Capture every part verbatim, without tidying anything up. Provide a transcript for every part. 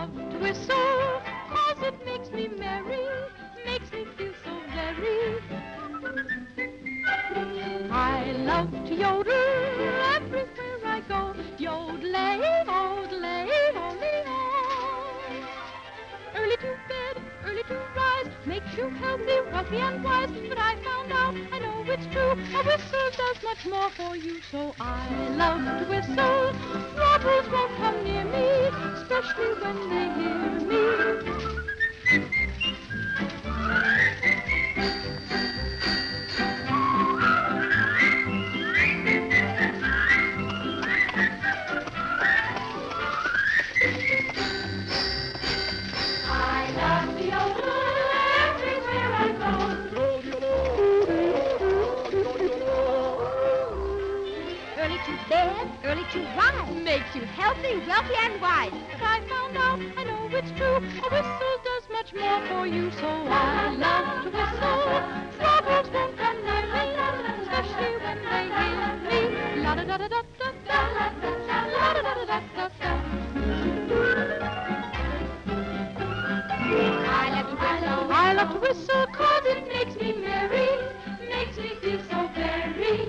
love to whistle, 'cause it makes me merry, makes me feel so very. I love to yodel everywhere I go, yodelay, yodelay, yodelay. Early to bed, early to rise, makes you healthy, wealthy, and wise. But I found out, I know it's true, a whistle does much more for you. So I love to whistle, robbers won't come near me, especially when they hear me. Early to bed, early to rise, makes you healthy, wealthy, and wise. But I found out, I know it's true, a whistle does much more for you. So I love to whistle, troubles won't come near me, especially when they hear me. La da da da da da da, la da da da da da da. I love to whistle, I love to whistle, 'cause it makes me merry, makes me feel so very.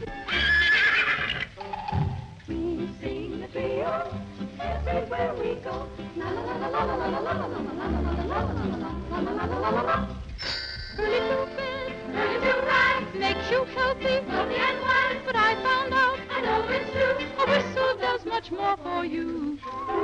Everywhere we go, la la la la la la la la la la la la la. Early to bed, early to rise, makes you healthy, wealthy, and wise. But I found out, I know it's true, a whistle does much more for you.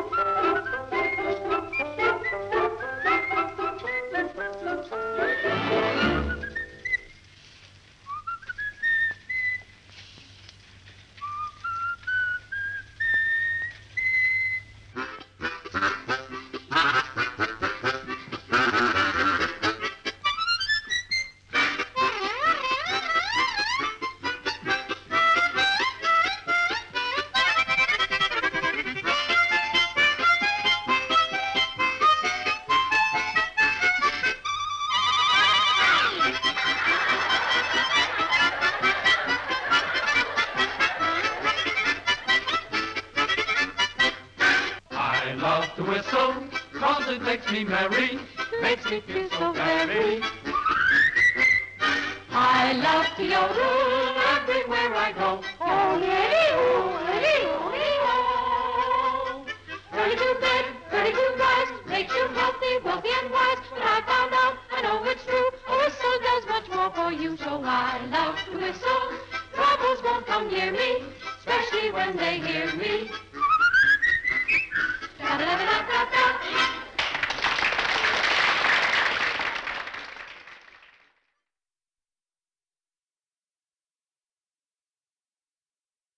I love to whistle, 'cause it makes me merry, makes me feel so very. I love to yodel everywhere I go. Oh, yeah, oh.